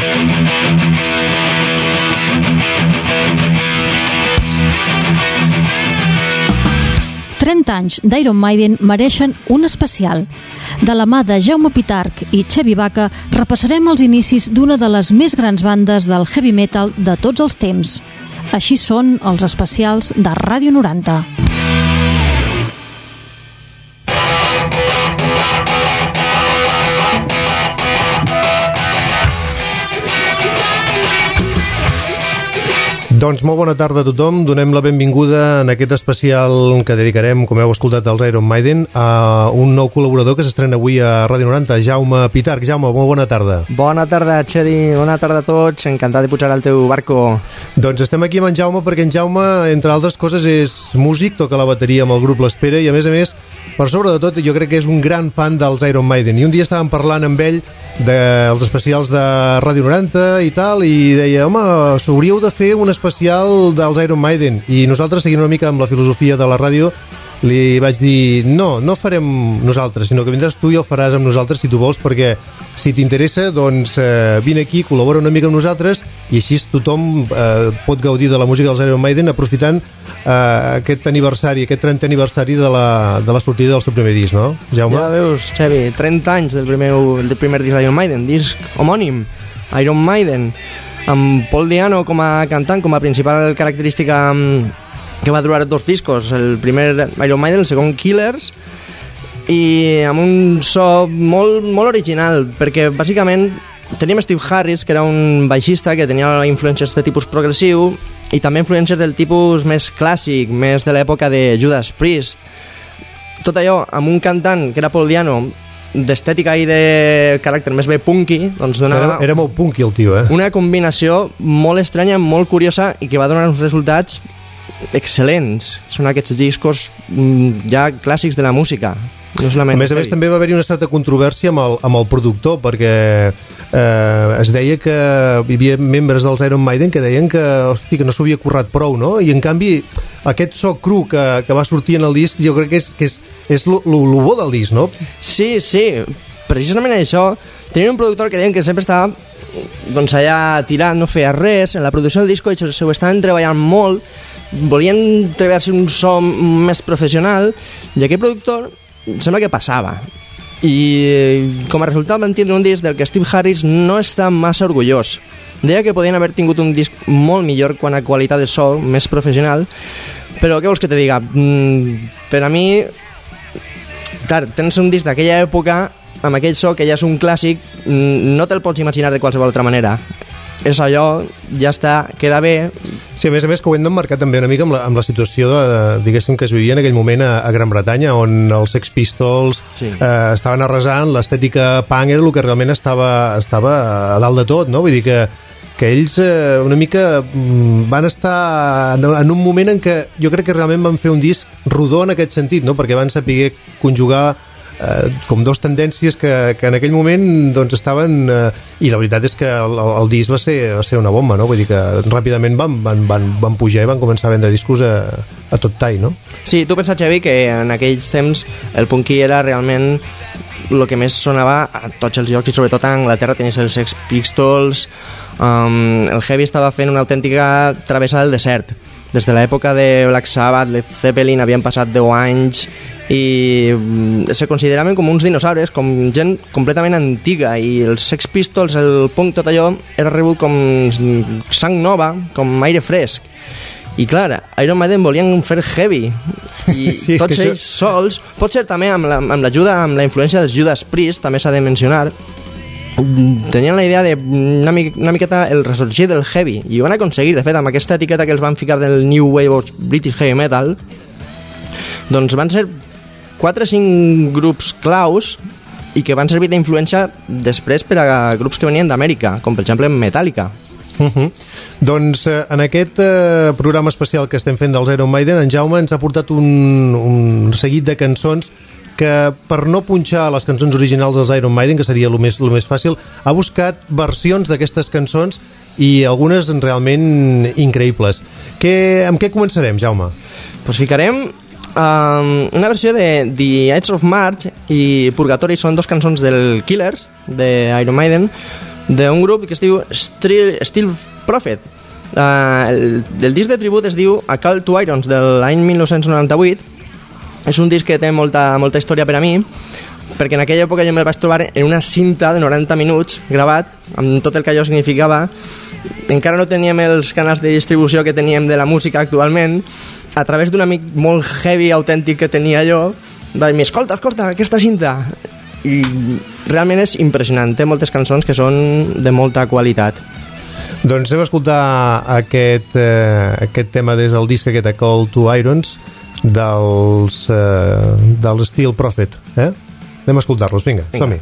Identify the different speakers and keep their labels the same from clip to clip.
Speaker 1: anys d'Iron Maiden mereixen un especial. De la mà de Jaume Pitarch i Xevi Baca repassarem els inicis d'una de les més grans bandes del heavy metal de tots els temps. Així són els especials de Ràdio 90.
Speaker 2: Doncs molt bona tarda a tothom, donem la benvinguda en aquest especial que dedicarem, com heu escoltat, als Iron Maiden, a un nou col·laborador que s'estrena avui a Ràdio 90, Jaume Pitarch. Jaume, molt bona tarda.
Speaker 3: Bona tarda, Xedi, bona tarda a tots, encantat de pujar al teu barco.
Speaker 2: Doncs estem aquí amb en Jaume perquè en Jaume, entre altres coses, és músic, toca la bateria amb el grup L'Espera i, a més, per sobre de tot, jo crec que és un gran fan dels Iron Maiden. I un dia estàvem parlant amb ell dels especials de Ràdio 90 i tal, i deia, home, s'hauríeu de fer un especial dels Iron Maiden. I nosaltres, seguint una mica amb la filosofia de la ràdio, li vaig dir, no farem nosaltres, sinó que vindràs tu i el faràs amb nosaltres si tu vols, perquè si t'interessa, doncs vine aquí, col·labora una mica amb nosaltres i així tothom pot gaudir de la música dels Iron Maiden aprofitant aquest aniversari, aquest 30 aniversari de la sortida del seu primer disc, no, Jaume?
Speaker 3: Ja veus, Xevi, 30 anys del primer disc d'Iron Maiden, disc homònim, Iron Maiden, amb Paul Di'Anno com a cantant, com a principal característica que va durar 2 discos, el primer Iron Maiden, el segon Killers, i amb un so molt, molt original, perquè bàsicament teníem Steve Harris, que era un baixista que tenia influències de tipus progressiu i també influències del tipus més clàssic, més de l'època de Judas Priest. Tot allò amb un cantant que era Paul Di'Anno, d'estètica i de caràcter més bé punky, doncs donava...
Speaker 2: Era molt punky el tio,
Speaker 3: Una combinació molt estranya, molt curiosa i que va donar uns resultats excel·lents. Són aquests discos ja clàssics de la música. No
Speaker 2: a més, també va haver-hi una certa controvèrsia amb el productor, perquè es deia que hi havia membres dels Iron Maiden que deien que no s'havia currat prou, no? I en canvi aquest so cru que va sortir en el disc jo crec que és lo bo del disc, no?
Speaker 3: Sí, precisament això. Tenia un productor que deien que sempre estava allà tirant, no feia res en la producció del disco, i s'ho estaven treballant molt, volien treballar-se un so més professional, i aquest productor sembla que passava, i com a resultat van tindre un disc del que Steve Harris no està massa orgullós. Deia que podien haver tingut un disc molt millor quant a qualitat de so, més professional, però què vols que te diga? Per a mi, clar, tens un disc d'aquella època amb aquell so que ja és un clàssic, no te'l pots imaginar de qualsevol altra manera. És allò, ja està, queda bé.
Speaker 2: Sí, a més que ho hem d'emmarcar també una mica amb la situació diguéssim, que es vivia en aquell moment a Gran Bretanya, on els Sex Pistols estaven arrasant, l'estètica punk era el que realment estava a dalt de tot, no? Vull dir que ells una mica van estar en un moment en què jo crec que realment van fer un disc rodó en aquest sentit, no? Perquè van saber conjugar com 2 tendències que en aquell moment doncs estaven i la veritat és que el disc va ser una bomba, no? Vull dir que ràpidament van pujar i van començar a vendre discos a tot tall, no?
Speaker 3: Sí, tu pensa, Xevi, que en aquells temps el punky era realment el que més sonava a tots els llocs, i sobretot a Anglaterra tenies els Sex Pistols, el heavy estava fent una autèntica travessa del desert. Des de l'època de Black Sabbath, Led Zeppelin, havien passat 10 anys i se consideraven com uns dinosaures, com gent completament antiga, i els Sex Pistols, el punk, tot allò era rebut com sang nova, com aire fresc. I clar, Iron Maiden volien fer heavy i sí, tots ells sols, potser també amb l'ajuda, amb la influència dels Judas Priest, també s'ha de mencionar, tenien la idea de una miqueta el ressorgir del heavy, i ho van aconseguir. De fet, amb aquesta etiqueta que els van ficar del New Wave of British Heavy Metal, doncs van ser 4 o 5 grups claus i que van servir d'influència després per a grups que venien d'Amèrica, com per exemple Metallica.
Speaker 2: Doncs en aquest programa especial que estem fent dels Iron Maiden, en Jaume ens ha portat un seguit de cançons que, per no punxar les cançons originals dels Iron Maiden, que seria el més fàcil, ha buscat versions d'aquestes cançons i algunes realment increïbles. Amb què començarem, Jaume?
Speaker 3: Doncs ficarem una versió de The Ides of March i Purgatory. Són 2 cançons del Killers, de Iron Maiden, d'un grup que es diu Steel Prophet. El disc de tribut es diu A Call to Irons, de l'any 1998. És un disc que té molta història per a mi, perquè en aquella època jo me'l vaig trobar en una cinta de 90 minuts gravat, amb tot el que allò significava. Encara no teníem els canals de distribució que teníem de la música actualment. A través d'un amic molt heavy, autèntic que tenia jo, va dir-me, escolta, aquesta cinta. I realment és impressionant, té moltes cançons que són de molta qualitat.
Speaker 2: Doncs anem a escoltar aquest tema des del disc aquest, A Call to Irons, dels Steel Prophet, Anem a escoltar-los, vinga. Som-hi.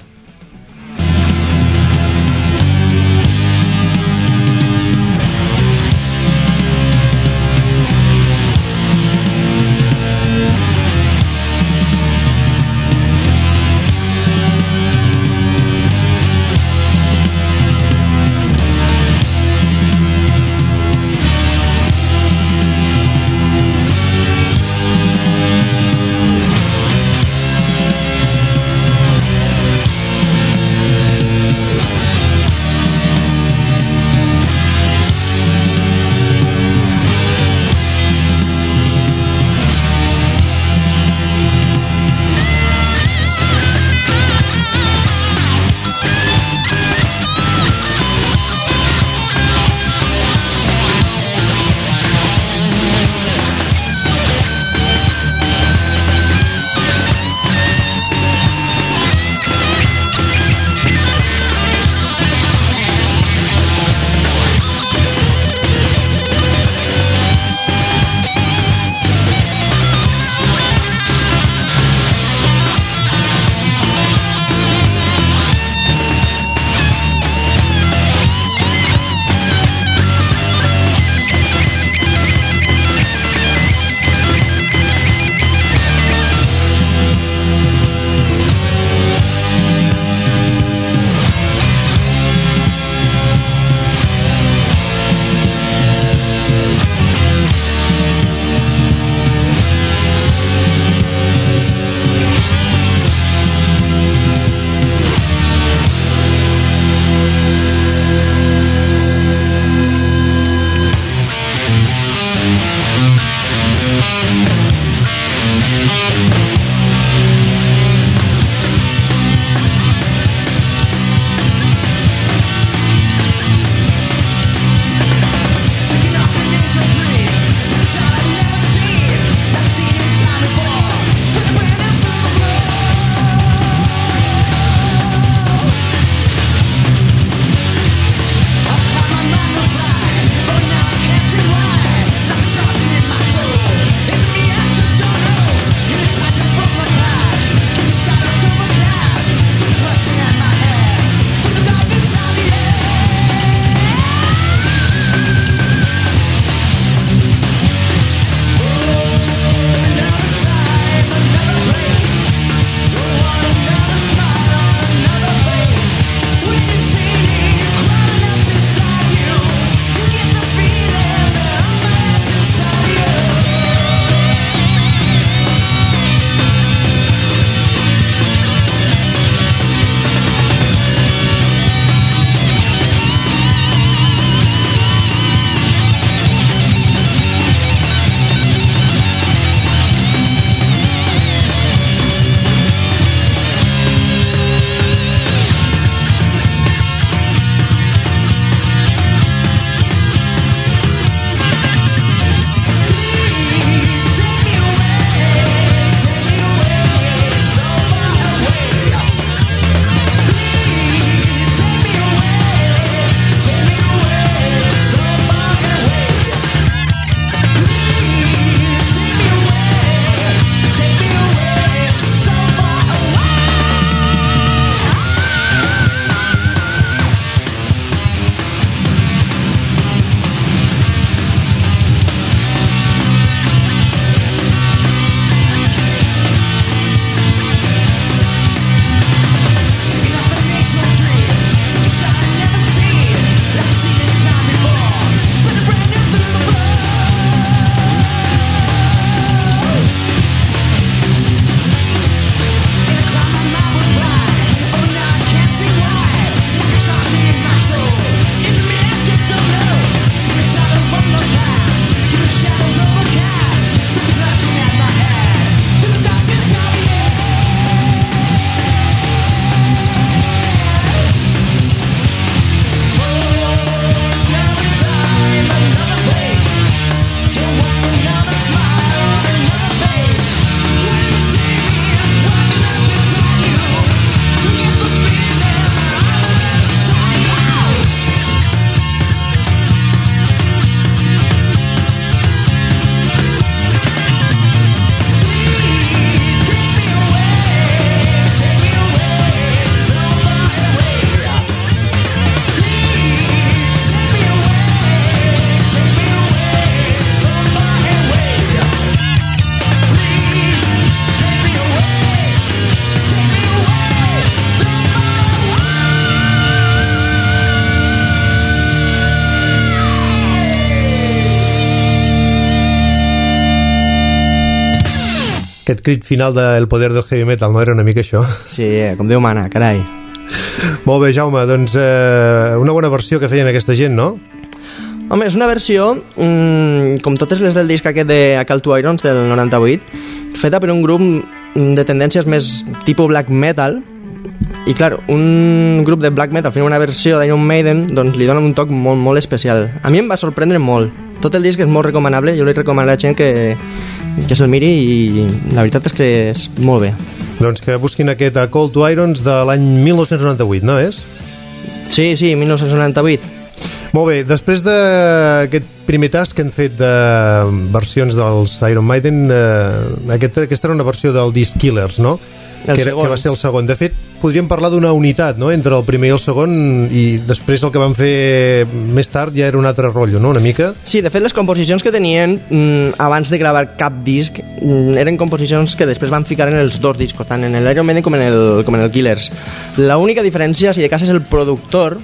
Speaker 2: Aquest crit final de El poder del heavy metal, no era una mica això?
Speaker 3: Sí, com Déu mana, carai.
Speaker 2: Molt bé, Jaume, doncs una bona versió que feien aquesta gent, no?
Speaker 3: Home, és una versió, com totes les del disc aquest de A Call to Irons del 98, feta per un grup de tendències més tipus black metal, i clar, un grup de black metal fent una versió d'Iron Maiden, doncs li dona un toc molt, molt especial. A mi em va sorprendre molt. Tot el disc és molt recomanable, jo li recomano a la gent que se'l miri, i la veritat és que és molt bé.
Speaker 2: Doncs que busquin aquest A Call to Irons de l'any 1998, no és?
Speaker 3: Sí, 1998.
Speaker 2: Molt bé, després d'aquest primer tast que han fet de versions dels Iron Maiden, aquesta era una versió del disc Killers, no? Que va ser el segon. De fet, podríem parlar d'una unitat, no?, entre el primer i el segon, i després el que van fer més tard ja era un altre rotllo, no?, una mica.
Speaker 3: Sí, de fet, les composicions que tenien abans de gravar cap disc eren composicions que després van ficar en els dos discos, tant en l'Iron Maiden com en el Killers. L'única diferència, si de cas, és el productor.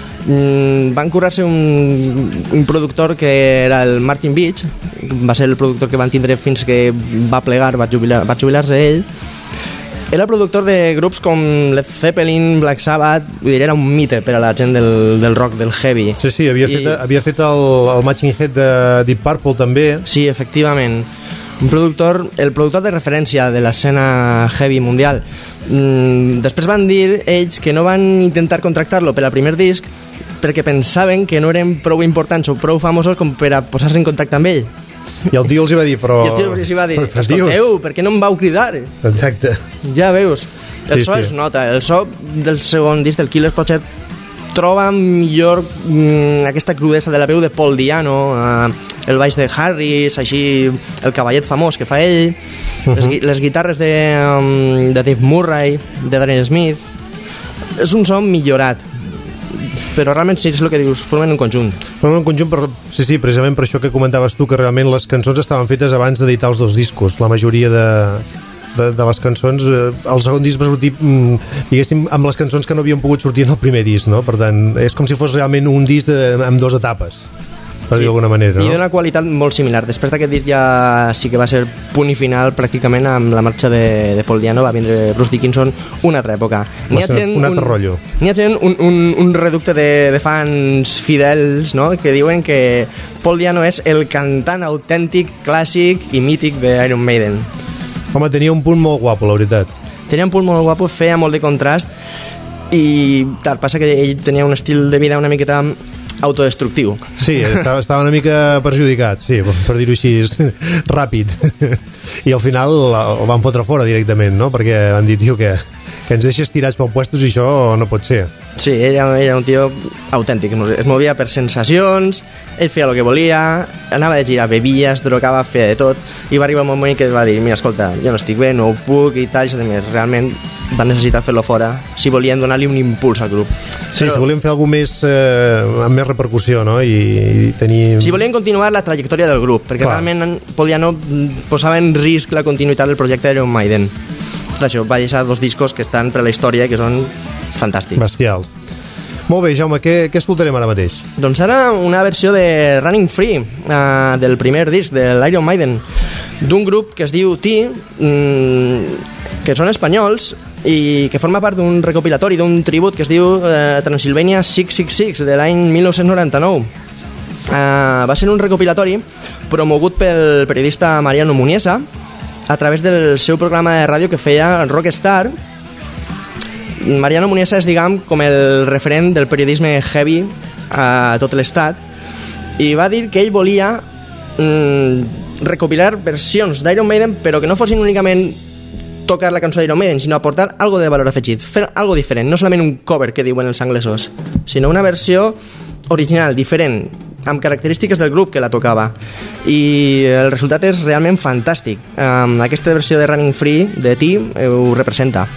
Speaker 3: Van currar-se un productor que era el Martin Beach, va ser el productor que van tindre fins que va plegar, va jubilar-se ell. Era el productor de grups com Led Zeppelin, Black Sabbath, vull dir, era un mite per a la gent del rock, del heavy.
Speaker 2: Sí, havia fet el Matching Head de Deep Purple també.
Speaker 3: Sí, efectivament. El productor de referència de l'escena heavy mundial. Després van dir ells que no van intentar contractar-lo per al primer disc perquè pensaven que no eren prou importants o prou famosos com per a posar-se en contacte amb ell.
Speaker 2: I el tio els hi va dir, però...
Speaker 3: I el tio els hi va dir, escolteu, per què no em vau cridar?
Speaker 2: Exacte.
Speaker 3: Ja veus. El so es nota, el so del segon disc del Killers potser troba millor aquesta crudesa de la veu de Paul Diano, el baix de Harris, així el cavallet famós que fa ell, les guitarres de Dave Murray, de Darren Smith. És un so millorat, però realment sí, és el que dius, formen un conjunt.
Speaker 2: Formen un conjunt, sí, precisament per això que comentaves tu, que realment les cançons estaven fetes abans d'editar els dos discos. La majoria de les cançons, el segon disc va sortir, diguéssim, amb les cançons que no havien pogut sortir en el primer disc, no? Per tant, és com si fos realment un disc amb dues etapes, per dir d'alguna manera, no?
Speaker 3: I d'una qualitat molt similar. Després d'aquest disc ja sí que va ser punt i final pràcticament amb la marxa de Paul Diano, va vindre Bruce Dickinson una altra època.
Speaker 2: Un altre rotllo.
Speaker 3: N'hi ha gent, un reducte de fans fidels, no?, que diuen que Paul Diano és el cantant autèntic, clàssic i mític d'Iron Maiden.
Speaker 2: Home, tenia un punt molt guapo, la veritat.
Speaker 3: Tenia un punt molt guapo, feia molt de contrast, i clar, passa que ell tenia un estil de vida una miqueta autodestructiu.
Speaker 2: Sí, estava una mica perjudicat, sí, per dir-ho així, ràpid. I al final el van fotre fora directament, no? Perquè van dir, tio, que ens deixes tirats pel puestos i això no pot ser.
Speaker 3: Sí, era un tio autèntic, es movia per sensacions, ell feia el que volia, anava de girar, bevia, es drogava, feia de tot, i va arribar un moment que va dir, mira, escolta, jo no estic bé, no ho puc i tal, i més, realment van necessitar fer-lo fora si volien donar-li un impuls al grup.
Speaker 2: Sí, però si volien fer alguna més amb més repercussió, no? I tenir...
Speaker 3: Si volien continuar la trajectòria del grup, perquè realment no posava en risc la continuïtat del projecte d'Iron Maiden. Tot això, va deixar dos discos que estan per a la història i que són fantàstics.
Speaker 2: Bestials. Molt bé, Jaume, què escoltarem ara mateix?
Speaker 3: Doncs ara una versió de Running Free, del primer disc de l'Iron Maiden, d'un grup que es diu T, que són espanyols i que forma part d'un recopilatori, d'un tribut que es diu Transylvania 666, de l'any 1999. Va ser un recopilatori promogut pel periodista Mariano Muniesa a través del seu programa de ràdio que feia Rockstar. Mariano Muniesa és, diguem, com el referent del periodisme heavy a tot l'estat, i va dir que ell volia recopilar versions d'Iron Maiden, però que no fossin únicament tocar la cançó d'Iron Maiden, sinó aportar algo de valor afegit, fer algo diferent, no solament un cover que diuen els anglesos, sinó una versió original, diferent, amb característiques del grup que la tocava, i el resultat és realment fantàstic. Aquesta versió de Running Free de T ho representa.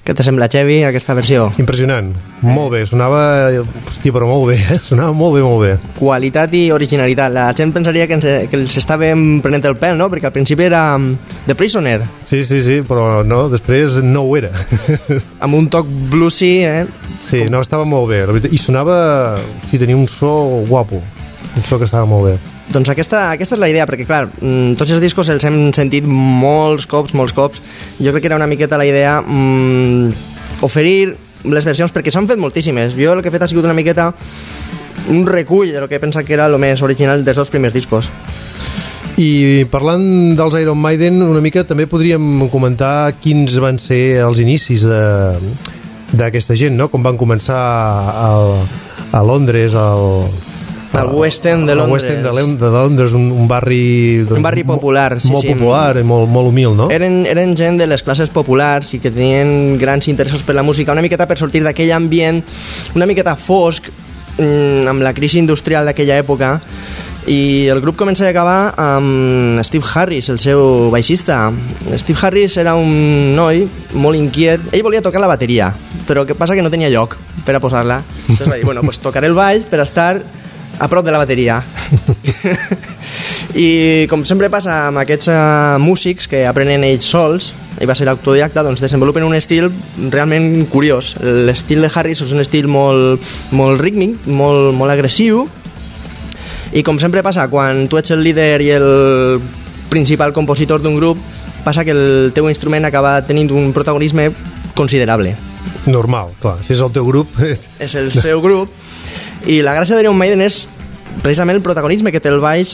Speaker 3: Què te sembla, Xevi, aquesta versió?
Speaker 2: Impressionant, molt bé, sonava, hòstia, però molt bé, sonava molt bé, molt bé.
Speaker 3: Qualitat i originalitat. La gent pensaria que els estàvem prenent el pèl, no? Perquè al principi era The Prisoner.
Speaker 2: Sí, però no, després no ho era.
Speaker 3: Amb un toc bluesy,
Speaker 2: Sí, no, estava molt bé, la veritat. I sonava, sí, tenia un so guapo, un so que estava molt bé.
Speaker 3: Doncs aquesta és la idea, perquè clar, tots els discos els hem sentit molts cops. Jo crec que era una miqueta la idea oferir les versions, perquè s'han fet moltíssimes. Jo el que he fet ha sigut una miqueta un recull de lo que he pensat que era el més original dels dos primers discos.
Speaker 2: I parlant dels Iron Maiden, una mica també podríem comentar quins van ser els inicis d'aquesta gent, no? Com van començar a Londres,
Speaker 3: al West End de Londres.
Speaker 2: Al West End de Londres, un barri...
Speaker 3: Doncs, un barri popular, sí.
Speaker 2: Molt popular, molt humil, no?
Speaker 3: Eren gent de les classes populars i que tenien grans interessos per la música, una miqueta per sortir d'aquell ambient, una miqueta fosc, amb la crisi industrial d'aquella època, i el grup comença a acabar amb Steve Harris, el seu baixista. Steve Harris era un noi molt inquiet. Ell volia tocar la bateria, però què passa que no tenia lloc per a posar-la. Entonces va dir, bueno, pues tocaré el baix per estar a prop de la bateria. I com sempre passa amb aquests músics que aprenen ells sols, ell va ser autodidacta, doncs desenvolupen un estil realment curiós. L'estil de Harris és un estil molt rítmic, molt agressiu, i com sempre passa quan tu ets el líder i el principal compositor d'un grup, passa que el teu instrument acaba tenint un protagonisme considerable.
Speaker 2: Normal, clar, si és el teu grup...
Speaker 3: És el seu grup. I la gràcia d'Iron Maiden és precisament el protagonisme que té el baix.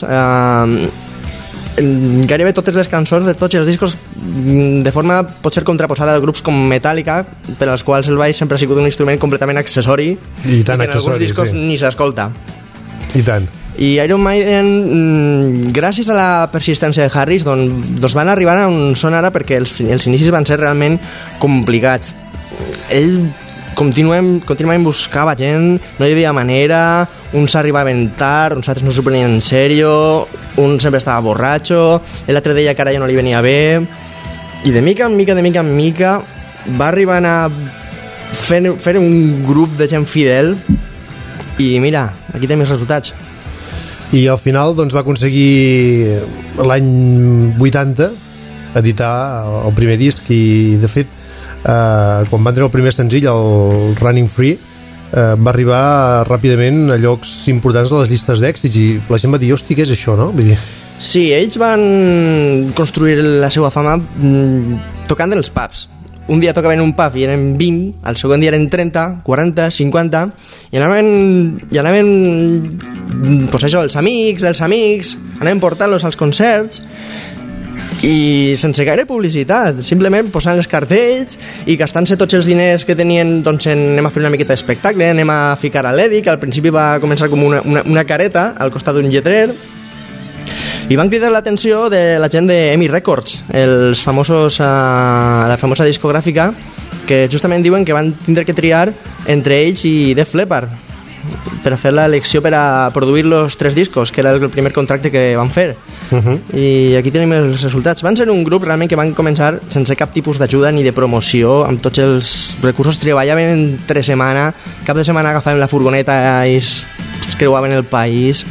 Speaker 3: Gairebé totes les cançons de tots els discos de forma pot ser contraposada de grups com Metallica, per als quals el baix sempre ha sigut un instrument completament accessori
Speaker 2: i tan
Speaker 3: que en alguns discos ni s'escolta.
Speaker 2: I tant.
Speaker 3: I Iron Maiden, gràcies a la persistència de Harris, doncs van arribar a on són ara, perquè els inicis van ser realment complicats. Ell contínuament buscava gent, no hi havia manera, uns arribaven tard, uns altres no s'ho prenien en sèrio, un sempre estava borratxo, l'altre deia que ara ja no li venia bé, i de mica en mica va arribar a fer un grup de gent fidel, i mira, aquí tenim els resultats.
Speaker 2: I al final doncs, va aconseguir l'any 80 editar el primer disc, i de fet quan van treure el primer senzill, el Running Free, va arribar ràpidament a llocs importants a les llistes d'èxits, i la gent va dir, hosti, què és això, no? Vull dir...
Speaker 3: Sí, ells van construir la seva fama tocant en els pubs. Un dia tocaven un pub i eren 20, el següent dia eren 30, 40, 50, i anaven pues això, els amics dels amics, anaven portant-los als concerts, i sense gaire publicitat, simplement posant els cartells i gastant-se tots els diners que tenien, doncs anem a fer una miqueta d'espectacle, anem a ficar a l'Eddie, que al principi va començar com una careta al costat d'un lletrer, i van cridar l'atenció de la gent de EMI Records, la famosa discogràfica, que justament diuen que van tindre que triar entre ells i Def Leppard per a fer l'elecció per a produir els 3 discos, que era el primer contracte que van fer. I aquí tenim els resultats. Van ser un grup realment que van començar sense cap tipus d'ajuda ni de promoció, amb tots els recursos, treballaven entre setmana, cap de setmana agafaven la furgoneta i es creuaven el país,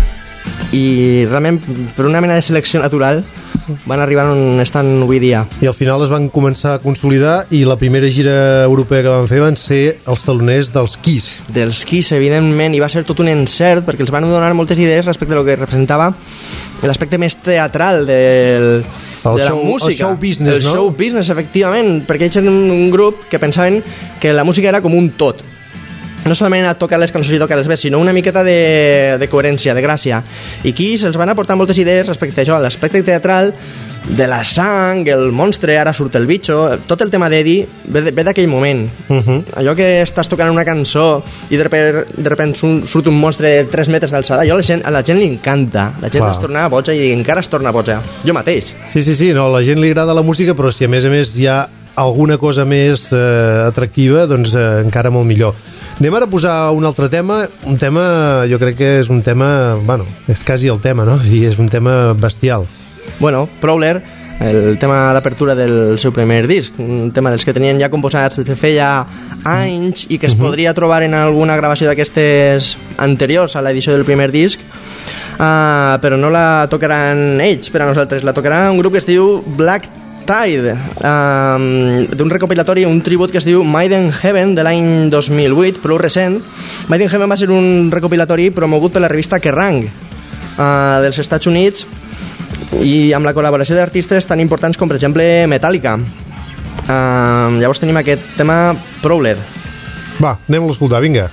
Speaker 3: i realment per una mena de selecció natural van arribar on estan avui dia.
Speaker 2: I al final es van començar a consolidar, i la primera gira europea que van fer van ser els teloners dels Kiss.
Speaker 3: Dels Kiss, evidentment, i va ser tot un encert, perquè els van donar moltes idees respecte a lo que representava l'aspecte més teatral de la música.
Speaker 2: El show business,
Speaker 3: el show business, efectivament, perquè ells eren un grup que pensaven que la música era com un tot. No solament a tocar les cançons i tocar els vers, sinó una miqueta de coherència, de gràcia. I aquí se'ls van aportar moltes idees respecte a això, l'aspecte teatral, de la sang, el monstre, ara surt el bitxo, tot el tema d'Eddie ve d'aquell moment. Allò que estàs tocant una cançó i de repent surt un monstre de 3 metres d'alçada, a la gent li encanta, la gent es torna boja i encara es torna boja, jo mateix.
Speaker 2: Sí, no, a la gent li agrada la música, però si a més hi ha alguna cosa més atractiva, doncs encara molt millor. Anem ara a posar un altre tema, jo crec que és quasi el tema, no? I és un tema bestial.
Speaker 3: Bueno, Prowler el tema d'apertura del seu primer disc, un tema dels que tenien ja composats des de feia anys i que es podria trobar en alguna gravació d'aquestes anteriors a l'edició del primer disc, però no la tocaran ells per a nosaltres, la tocarà un grup que es diu Black Tide, d'un recopilatori, un tribut que es diu Made in Heaven de l'any 2008, prou recent. Made in Heaven va ser un recopilatori promogut per la revista Kerrang dels Estats Units i amb la col·laboració d'artistes tan importants com per exemple Metallica. Llavors tenim aquest tema Prowler.
Speaker 2: Va, anem a l'escoltar, vinga.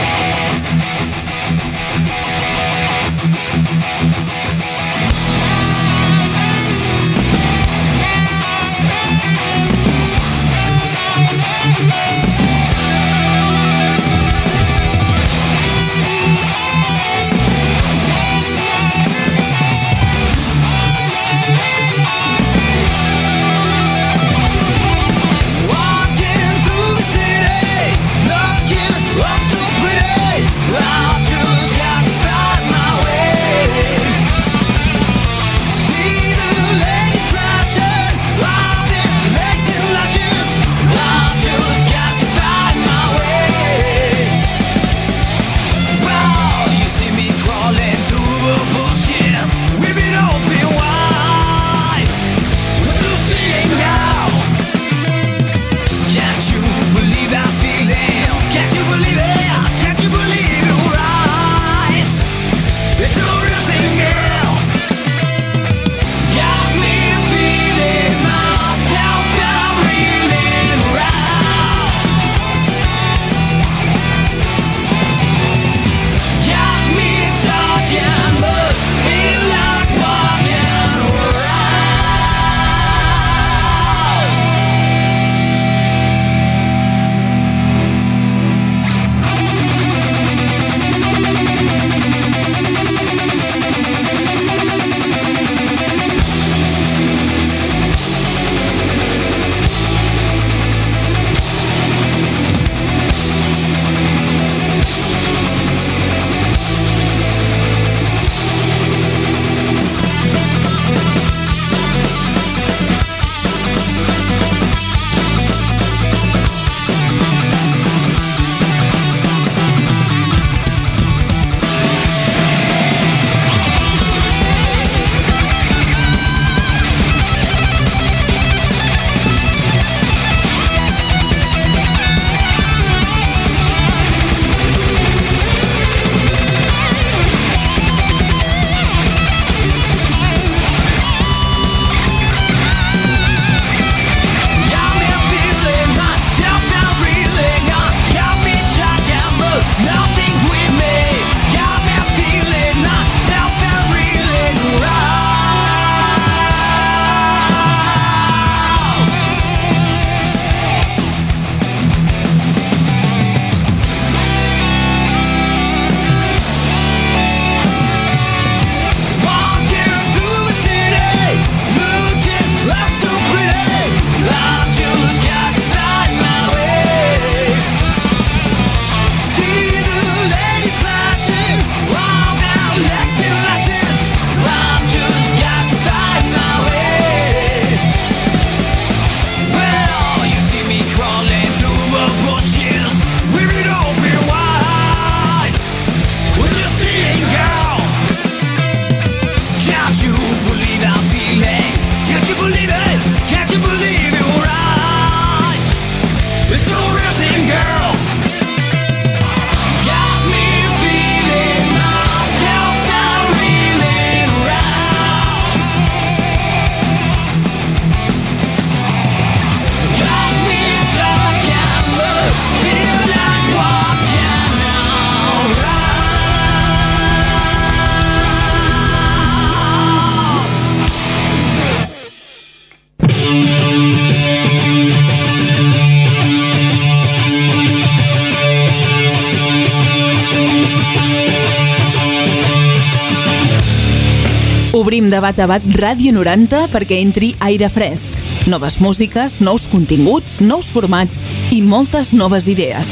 Speaker 4: Obrim Debat a Bat Ràdio 90 perquè entri aire fresc. Noves músiques, nous continguts, nous formats i moltes noves idees.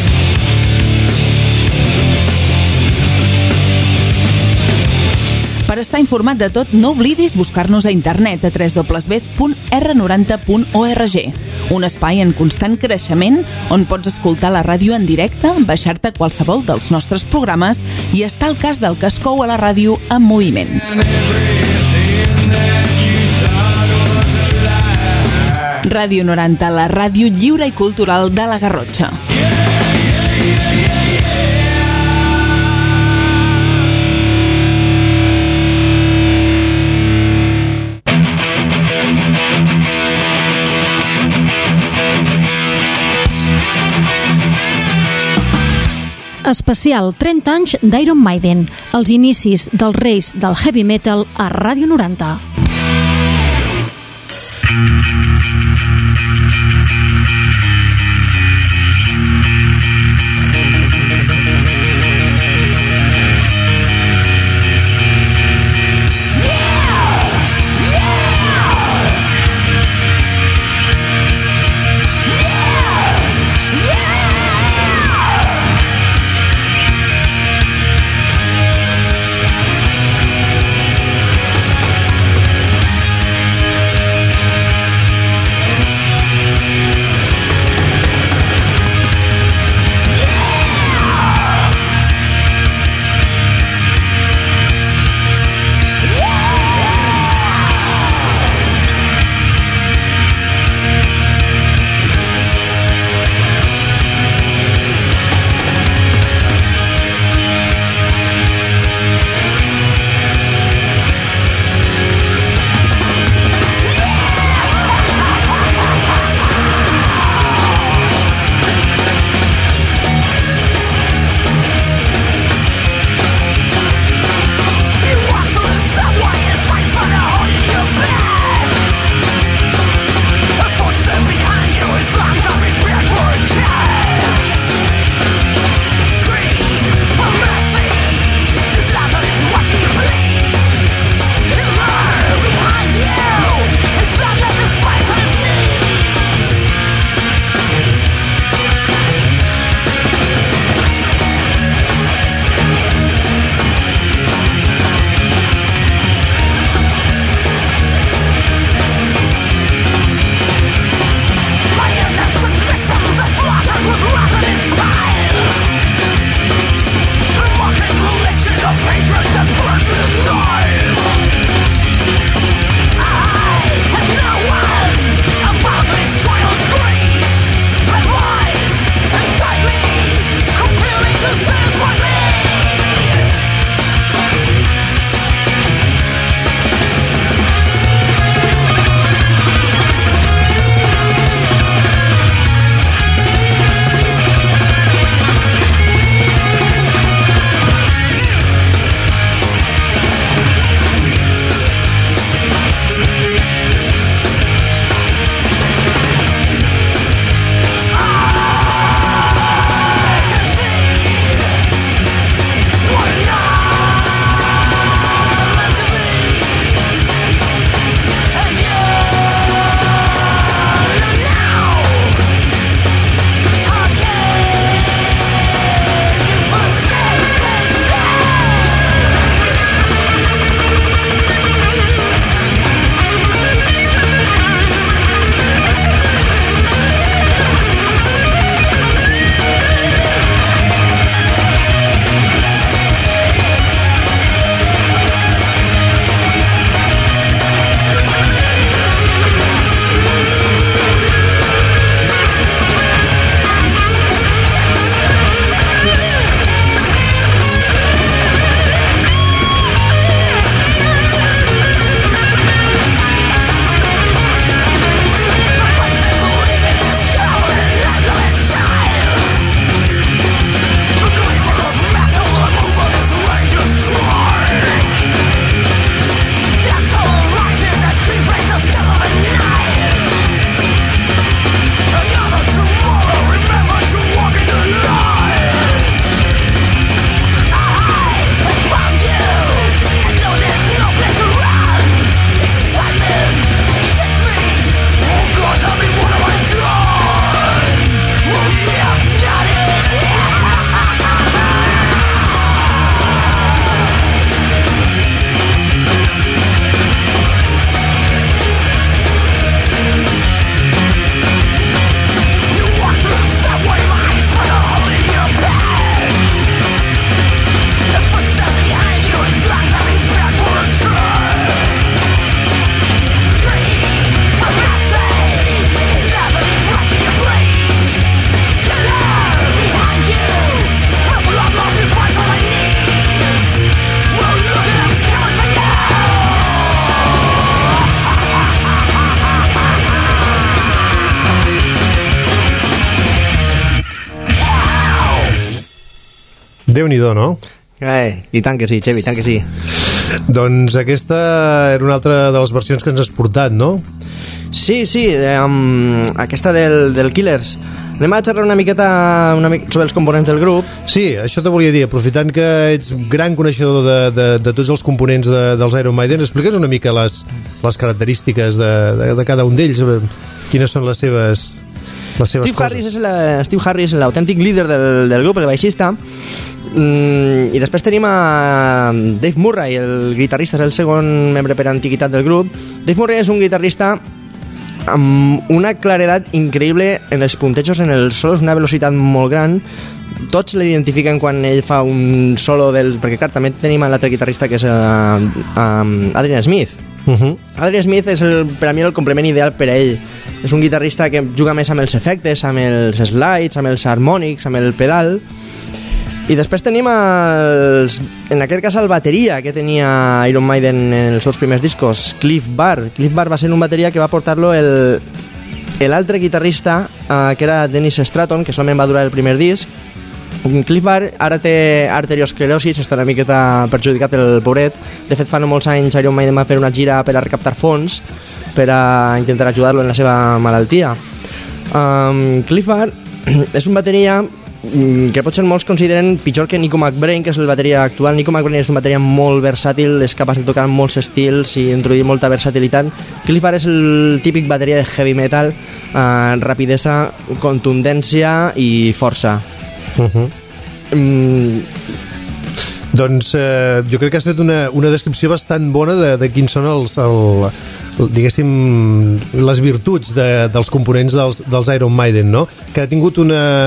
Speaker 4: Per estar informat de tot, no oblidis buscar-nos a internet a www.r90.org, un espai en constant creixement on pots escoltar la ràdio en directe, baixar-te qualsevol dels nostres programes i estar al cas del que es cou a la ràdio en moviment. Ràdio 90, la ràdio lliure i cultural de la Garrotxa.
Speaker 1: Especial 30 anys d'Iron Maiden, els inicis dels reis del heavy metal a Ràdio 90.
Speaker 2: Déu-n'hi-do, no?
Speaker 3: I tant que sí, Xevi, tant que sí.
Speaker 2: Doncs aquesta era una altra de les versions que ens has portat, no?
Speaker 3: Sí, aquesta del Killers. Anem a xerrar una miqueta sobre els components del grup.
Speaker 2: Sí, això te volia dir, aprofitant que ets gran coneixedor de tots els components dels Iron Maiden, explica'ns una mica les característiques de cada un d'ells, quines són les seves
Speaker 3: Steve Harris és l'autèntic líder del grup, el baixista, i després tenim a Dave Murray, el guitarrista, és el segon membre per antiguitat del grup. Dave Murray és un guitarrista amb una claredat increïble en els puntejos, en els solos, una velocitat molt gran. Tots l'identifiquen quan ell fa un solo perquè clar, també tenim l'altre guitarrista que és Adrian Smith. Adrian Smith és per a mi el complement ideal per a ell. És un guitarrista que juga més amb els efectes, amb els slides, amb els harmònics, amb el pedal. I després tenim en aquest cas el bateria que tenia Iron Maiden en els seus primers discos, Cliff Barr. Cliff Barr va ser un bateria que va portar-lo l'altre guitarrista, que era Dennis Stratton, que solament va durar el primer disc. Cliff Barr ara té arteriosclerosis, està una miqueta perjudicat el pobret. De fet, fa no molts anys Iron Maiden va fer una gira per a recaptar fons per a intentar ajudar-lo en la seva malaltia. Cliff Barr és un bateria que potser molts consideren pitjor que Nico McBrain, que és el bateria actual. Nico McBrain és un bateria molt versàtil, és capaç de tocar molts estils i introduir molta versatilitat. Cliff Barr és el típic bateria de heavy metal, rapidesa, contundència i força.
Speaker 2: Doncs jo crec que has fet una descripció bastant bona de quins són diguéssim, les virtuts dels components dels Iron Maiden, no? Que ha tingut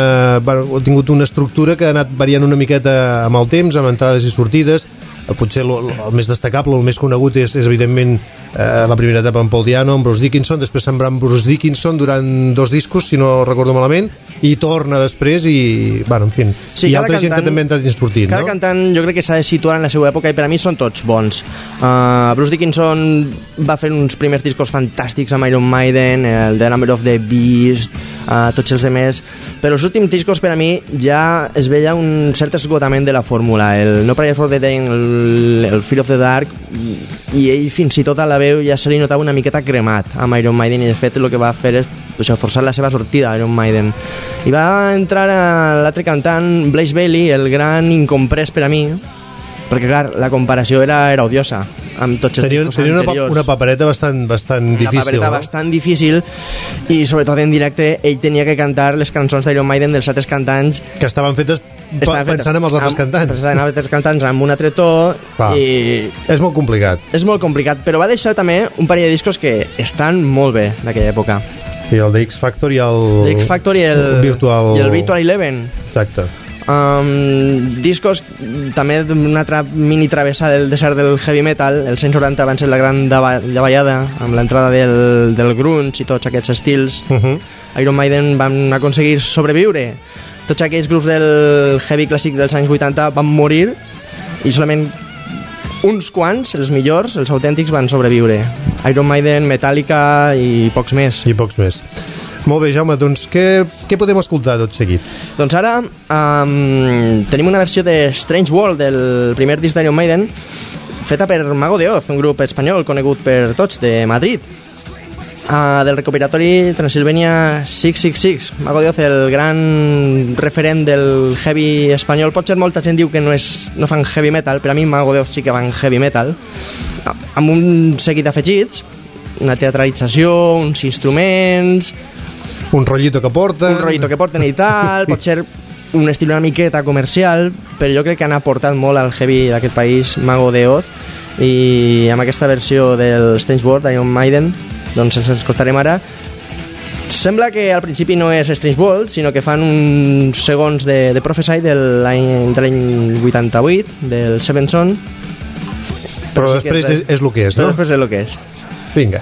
Speaker 2: una estructura que ha anat variant una miqueta amb el temps, amb entrades i sortides. Potser el més destacable, el més conegut és evidentment la primera etapa amb Paul Diano, amb Bruce Dickinson, després sembrar amb Bruce Dickinson durant 2 discos, si no recordo malament, i torna després i, bueno, en fi, sí, hi ha altra gent que també ha entrat i sortit,
Speaker 3: cada cantant jo crec que s'ha de situar en la seva època i per a mi són tots bons. Bruce Dickinson va fer uns primers discos fantàstics amb Iron Maiden, el The Number of the Beast, tots els demés, però els últims discos per a mi ja es veia un cert esgotament de la fórmula, el No Prayer for the Dead, el Fear of the Dark, i ell fins i tot a la veu ja se li notava una miqueta cremat amb Iron Maiden, i de fet el que va fer és forçar la seva sortida a Iron Maiden, i va entrar l'altre cantant, Blaze Bayley, el gran incomprès per a mi, perquè clar, la comparació era odiosa amb tots els discos anteriors.
Speaker 2: Una papereta bastant difícil.
Speaker 3: Una papereta bastant difícil, i sobretot en directe ell tenia que cantar les cançons d'Iron Maiden dels altres cantants
Speaker 2: que estaven fetes pensant en els altres cantants.
Speaker 3: Pensant en els altres cantants amb un altre to. I
Speaker 2: és molt complicat.
Speaker 3: És molt complicat, però va deixar també un parell de discos que estan molt bé d'aquella època.
Speaker 2: I el de X Factor i el
Speaker 3: Virtual Eleven.
Speaker 2: Exacte.
Speaker 3: Discos també d'una altra mini travessa del desert del heavy metal. Els anys 90 van ser la gran davallada amb l'entrada del grunge i tots aquests estils. Iron Maiden van aconseguir sobreviure. Tots aquells grups del heavy clàssic dels anys 80 van morir i solament uns quants, els millors, els autèntics, van sobreviure. Iron Maiden, Metallica i pocs més.
Speaker 2: Molt bé, Jaume, doncs què podem escoltar tot seguit?
Speaker 3: Doncs ara tenim una versió de Strange World del primer disc d'Iron Maiden, feta per Mago de Oz, un grup espanyol conegut per tots de Madrid, del recopilatori Transylvania 666. Mago de Oz, el gran referent del heavy espanyol. Potser molta gent diu que no fan heavy metal, però a mi Mago de Oz sí que fan heavy metal, amb un seguit d'afegits, una teatralització, uns instruments,
Speaker 2: un rotllito que porten
Speaker 3: i tal, pot ser un estil una miqueta comercial, però jo crec que han aportat molt al heavy d'aquest país Mago de Oz, i amb aquesta versió del Strange World d'Iron Maiden doncs ens escoltarem ara. Sembla que al principi no és Strange World, sinó que fan uns segons de Prophesy de l'any 88 del Seven Son,
Speaker 2: però sí després és el que és, no?
Speaker 3: Però després és el que és.
Speaker 2: Vinga.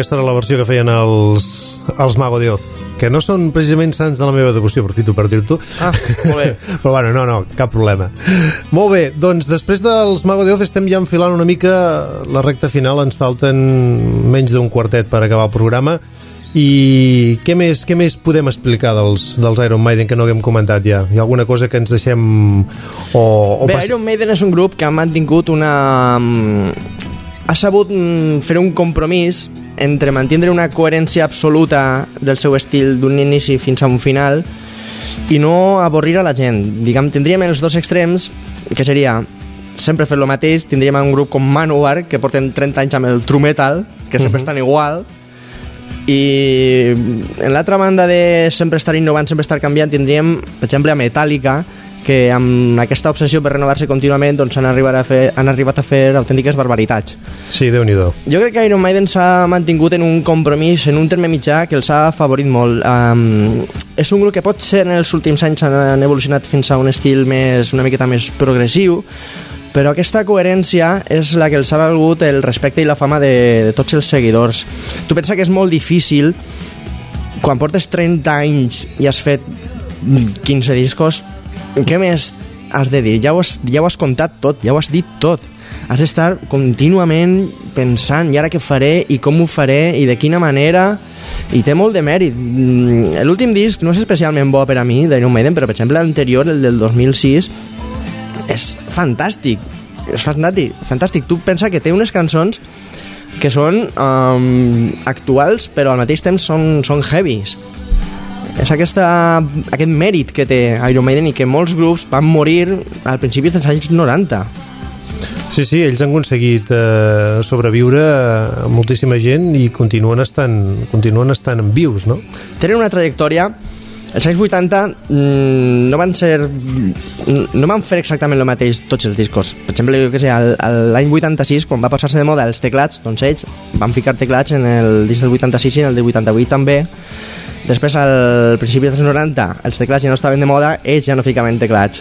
Speaker 2: aquesta era la versió que feien els Mago de Oz, que no són precisament sants de la meva devoció, aprofito per dir-t'ho.
Speaker 3: Molt bé.
Speaker 2: Però bueno, no, cap problema. Molt bé, doncs després dels Mago de Oz estem ja enfilant una mica la recta final, ens falten menys d'un quartet per acabar el programa. I què més podem explicar dels Iron Maiden que no haguem comentat ja? Hi ha alguna cosa que ens deixem
Speaker 3: Bé, Iron Maiden és un grup que ha mantingut ha sabut fer un compromís entre mantindre una coherència absoluta del seu estil d'un inici fins a un final i no avorrir a la gent. Diguem, tindríem els dos extrems, que seria sempre fer el mateix. Tindríem un grup com Manowar, que porten 30 anys amb el true metal, que sempre estan igual, i en l'altra banda de sempre estar innovant, sempre estar canviant, tindríem, per exemple, a Metallica, que amb aquesta obsessió per renovar-se contínuament doncs han arribat a fer autèntiques barbaritats.
Speaker 2: Sí, Déu-n'hi-do.
Speaker 3: Jo crec que Iron Maiden s'ha mantingut en un compromís, en un terme mitjà que els ha afavorit molt. És un grup que pot ser en els últims anys han evolucionat fins a un estil una miqueta més progressiu, però aquesta coherència és la que els ha valgut el respecte i la fama de tots els seguidors. Tu pensa que és molt difícil, quan portes 30 anys i has fet 15 discos, què més has de dir? Ja ho has contat tot, ja ho has dit tot. Has d'estar contínuament pensant, i ara què faré, i com ho faré, i de quina manera, i té molt de mèrit. L'últim disc no és especialment bo per a mi, d'Iron Maiden, però per exemple l'anterior, el del 2006, és fantàstic. És fantàstic. Tu pensa que té unes cançons que són actuals, però al mateix temps són heavies. És aquest mèrit que té Iron Maiden i que molts grups van morir al principi dels anys 90.
Speaker 2: Sí, ells han aconseguit sobreviure a moltíssima gent i continuen estant vius, no? Tenen
Speaker 3: una trajectòria. Els anys 80 no van fer exactament el mateix tots els discos. Per exemple, jo que sé, l'any 86, quan va posar-se de moda els teclats, doncs ells van ficar teclats en el disc del 86 i en el del 88 també. Després, al principi dels 90, els teclats ja no estaven de moda, ells ja no ficaven teclats.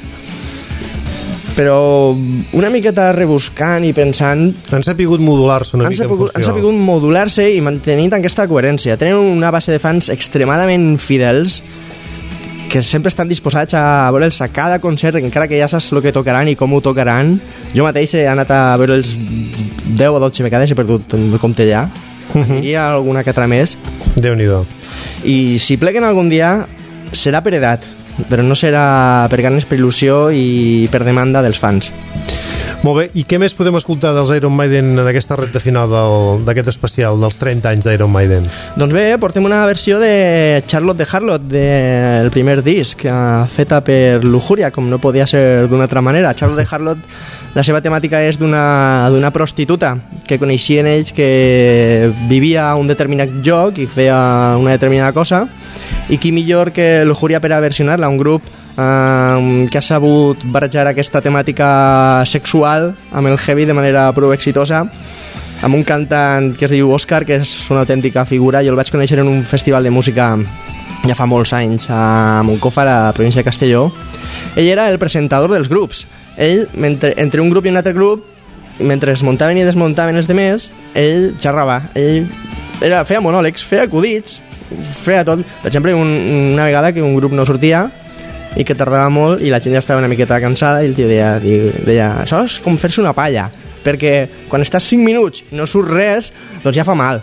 Speaker 3: Però una miqueta rebuscant i pensant...
Speaker 2: Han sapigut modular-se una mica en funció.
Speaker 3: Han sapigut modular-se i mantenint aquesta coherència. Tenen una base de fans extremadament fidels que sempre estan disposats a veure'ls a cada concert, encara que ja saps el que tocaran i com ho tocaran. Jo mateix he anat a veure'ls 10 o 12 vegades, he perdut el compte ja. Hi ha alguna que altra més.
Speaker 2: Déu-n'hi-do.
Speaker 3: I si pleguen algun dia serà per edat, però no serà per ganes, per il·lusió i per demanda dels fans.
Speaker 2: Molt bé, i què més podem escoltar dels Iron Maiden en aquesta recta final d'aquest especial dels 30 anys d'Iron Maiden?
Speaker 3: Doncs bé, portem una versió de Charlotte de Harlot del primer disc, feta per Lujuria, com no podia ser d'una altra manera. Charlotte de Harlot, la seva temàtica és d'una prostituta que coneixien ells, que vivia a un determinat lloc i feia una determinada cosa, i qui millor que Lujuria per a versionar-la, un grup que ha sabut barrejar aquesta temàtica sexual amb el heavy de manera prou exitosa, amb un cantant que es diu Òscar, que és una autèntica figura. Jo el vaig conèixer en un festival de música ja fa molts anys a Moncofa, a la província de Castelló. Ell era el presentador dels grups. Ell, entre un grup i un altre grup, mentre es muntaven i desmuntaven els demés, ell xerrava. Ell feia monòlegs, feia acudits, feia tot. Per exemple, una vegada que un grup no sortia i que tardava molt i la gent ja estava una miqueta cansada i el tio deia això és com fer-se una palla, perquè quan estàs 5 minuts i no surt res, doncs ja fa mal.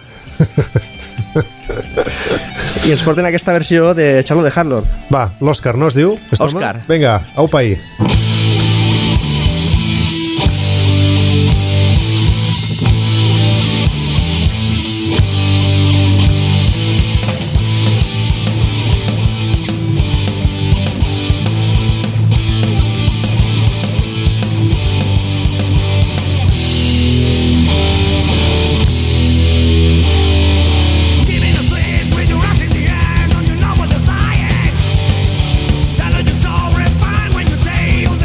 Speaker 3: I ens porten aquesta versió de Charlotte de Harlot.
Speaker 2: Va, l'Òscar, no es diu?
Speaker 3: Òscar.
Speaker 2: Vinga, aupa ahí.
Speaker 5: When you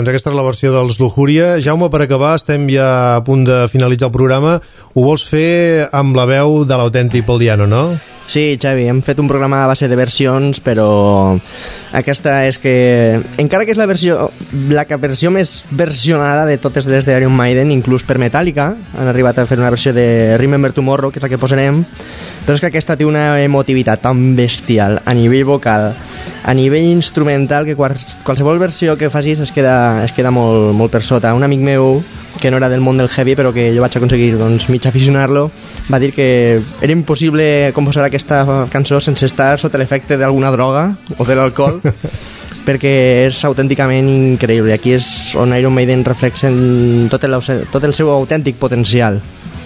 Speaker 2: doncs aquesta és la versió dels Lujuria. Jaume, per acabar, estem ja a punt de finalitzar el programa. Ho vols fer amb la veu de l'autèntic Paul Di'Anno, no?
Speaker 3: Sí, Xavi, hem fet un programa a base de versions, però aquesta és que, encara que és la versió més versionada de totes les d'Iron Maiden, inclús per Metallica, han arribat a fer una versió de Remember Tomorrow, que és la que posarem, però és que aquesta té una emotivitat tan bestial a nivell vocal, a nivell instrumental, que qualsevol versió que facis es queda molt, molt per sota. Un amic meu, que no era del món del heavy, però que jo vaig aconseguir mig aficionar-lo, va dir que era impossible composar aquesta cançó sense estar sota l'efecte d'alguna droga o de l'alcohol, perquè és autènticament increïble. Aquí és on Iron Maiden reflexen tot el seu autèntic potencial.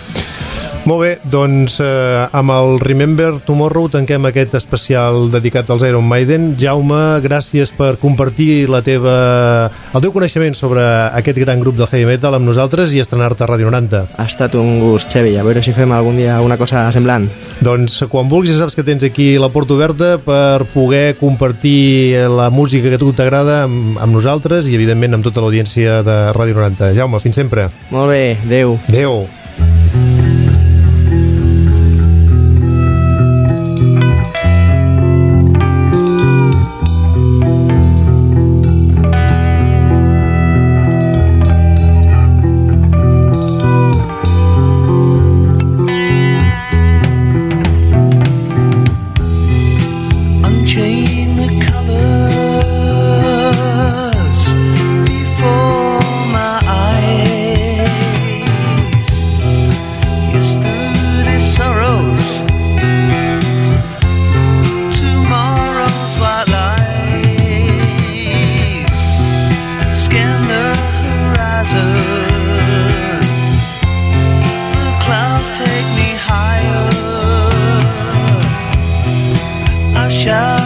Speaker 2: Molt bé, doncs amb el Remember Tomorrow tanquem aquest especial dedicat als Iron Maiden. Jaume, gràcies per compartir el teu coneixement sobre aquest gran grup de heavy metal amb nosaltres i estrenar-te a Ràdio 90.
Speaker 3: Ha estat un gust, Xavi, a veure si fem algun dia alguna cosa semblant.
Speaker 2: Doncs quan vulguis ja saps que tens aquí la porta oberta per poder compartir la música que a tu t'agrada amb nosaltres i evidentment amb tota l'audiència de Ràdio 90. Jaume, fins sempre.
Speaker 3: Molt bé, adeu.
Speaker 2: Adeu.
Speaker 5: Take me higher. I shall